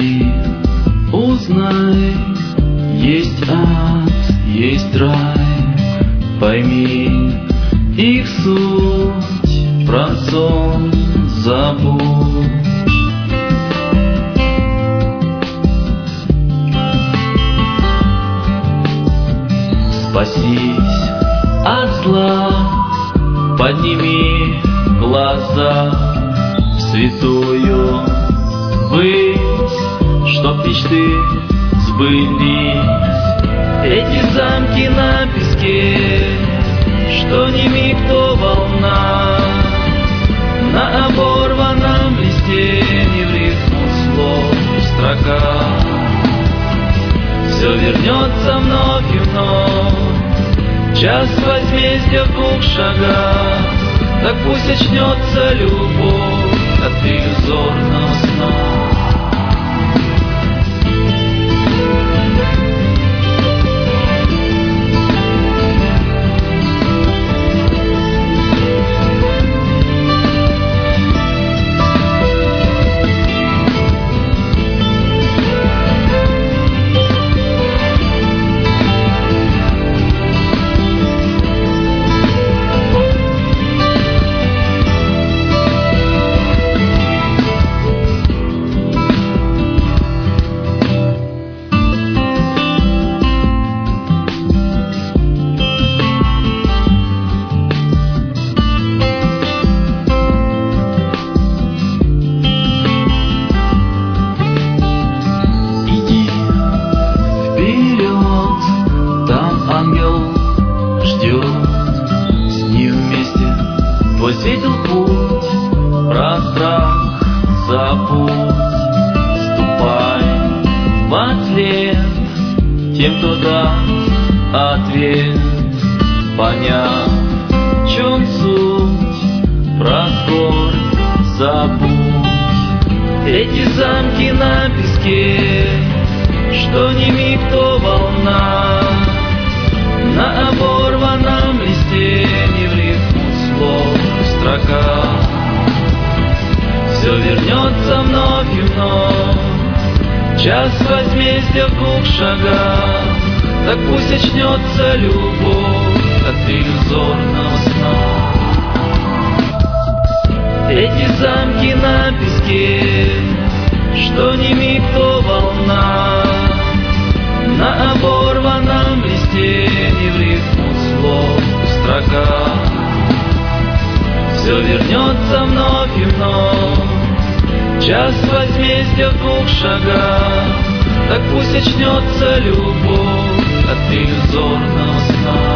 Иди, узнай, есть ад, есть рай, пойми их суть, про сон забудь. Спасись от зла, подними глаза в святую высь, чтоб мечты сбылись. Эти замки на песке, что не миг, то волна, на оборванном листе не в рифму слов строка. Все вернется вновь и вновь, час возмездия в 2 шагах. Так пусть очнется любовь от иллюзорного сна. Твой светил путь, про страх забудь. Ступай в ответ тем, кто даст ответ, поняв, в чем суть, про скорбь забудь. Эти замки на песке, что не миг, то волна, на оборванном листе не в рифму слов строка. Все вернется вновь и вновь, час возмездия в 2 шагах. Так пусть очнется любовь от иллюзорного сна. Эти замки на песке, что не миг, то волна, на оборванном листе не в рифму слов строка. Все вернется вновь и вновь, час возмездия в 2 шагах. Так пусть очнется любовь от иллюзорного сна.